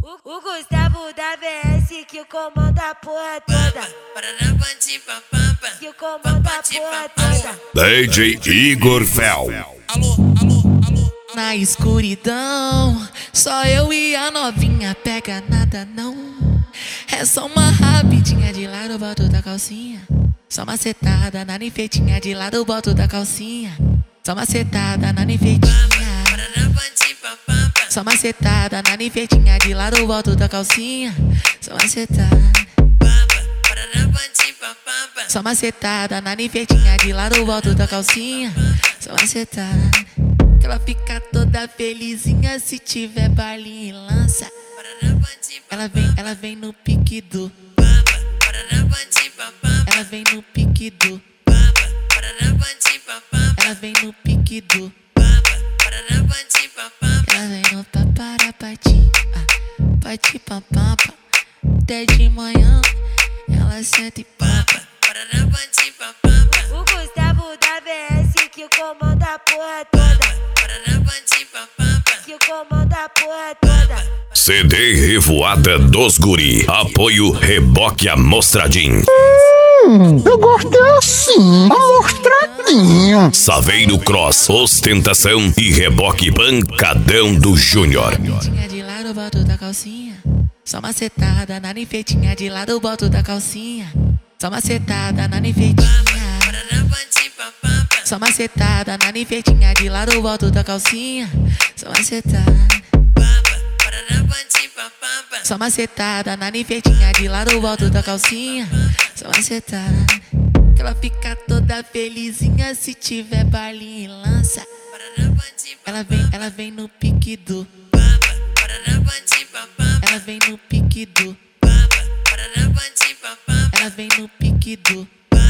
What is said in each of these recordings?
O Gustavo da VS que comanda a porra toda. Que comanda a porra toda. DJ Igor Fel. Na escuridão, só eu e a novinha, pega nada não. É só uma rapidinha de lado, boto da calcinha. Só uma setada na nifetinha de lado, boto da calcinha. Só uma setada na nifetinha. Só uma setada na nifetinha de lado, boto da calcinha. Só uma setada. Só uma setada na nifetinha de lado, boto da calcinha. Só uma setada. Que ela fica toda felizinha se tiver baile e lança. Ela vem no pique do. Ela vem no pique do. Ela vem no pique do. Ela vem no paparapati, pati papapa. Até de manhã ela senta e papa. O Gustavo da VS que comanda a porra toda. Que comanda a porra toda. CD Revoada dos Guri. Apoio Reboque Amostradinho. Eu gostei assim, amostradinho. Saveiro Cross, ostentação e reboque pancadão do Júnior. Nifetinha de lado, boto da calcinha. Só uma setada na nifetinha de lado, boto da calcinha. Só uma setada na nifetinha. Só uma setada na nifetinha de lado, boto da calcinha. Só uma setada. Só uma setada na nifetinha de lado, boto da calcinha. Só uma setada. Que ela fica toda felizinha se tiver baile e lança. Ela vem no pique do. Ela vem no pique do. Ela vem no pique do.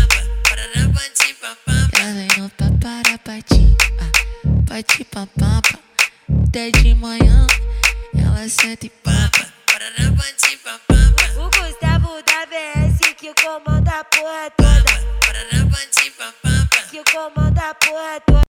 Ela vem no paparapati, pati papapa. Até de manhã ela senta e papa. O Gustavo da VS que comanda a porra toda. Que comanda a porra toda.